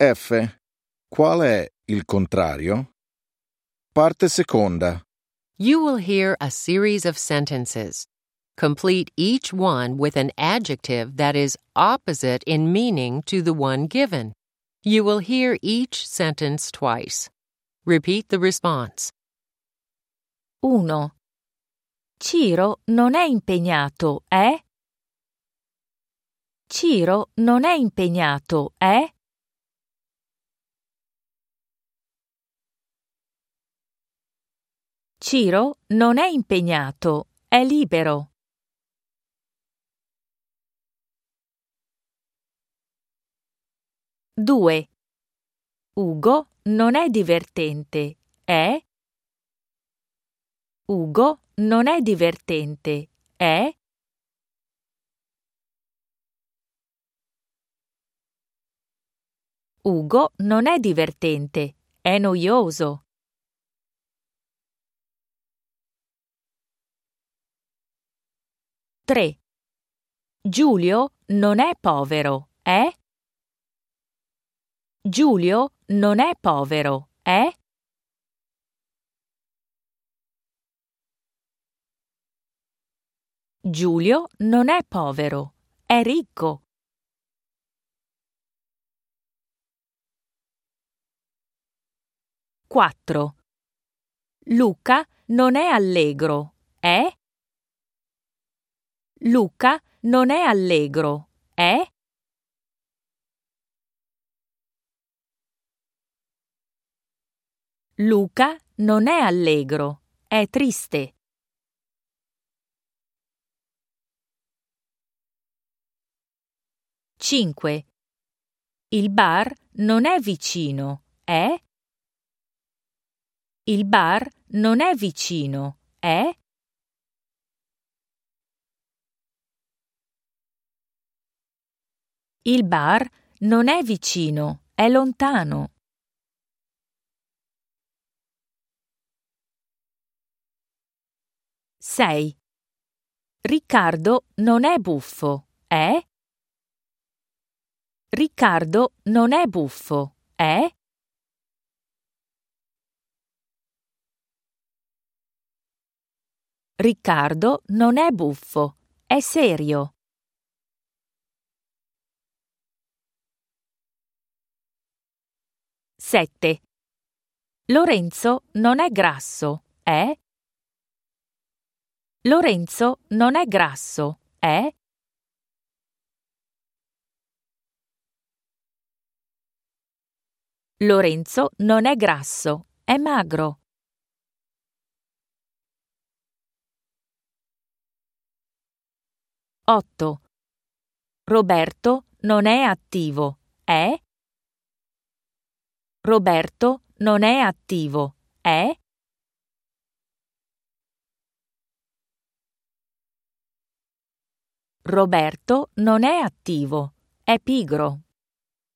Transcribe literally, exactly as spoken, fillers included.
F. Qual è il contrario? Parte seconda. You will hear a series of sentences. Complete each one with an adjective that is opposite in meaning to the one given. You will hear each sentence twice. Repeat the response. uno. Ciro non è impegnato, eh? Ciro non è impegnato, eh? Ciro non è impegnato, è libero. due. Ugo non è divertente, eh? Ugo non è divertente, eh? Ugo non è divertente, è noioso. tre. Giulio non è povero, eh? Giulio non è povero, eh? Giulio non è povero, è ricco. quattro. Luca non è allegro, eh? Luca non è allegro, eh? Luca non è allegro, è triste. cinque. Il bar non è vicino, eh? Il bar non è vicino, eh? Il bar non è vicino, è lontano. sei. Riccardo non è buffo, eh? Riccardo non è buffo, eh? Riccardo non è buffo, è serio. sette. Lorenzo non è grasso, eh? Lorenzo non è grasso, eh? Lorenzo non è grasso, è magro. otto. Roberto non è attivo, eh? Roberto non è attivo, eh? Roberto non è attivo, è pigro.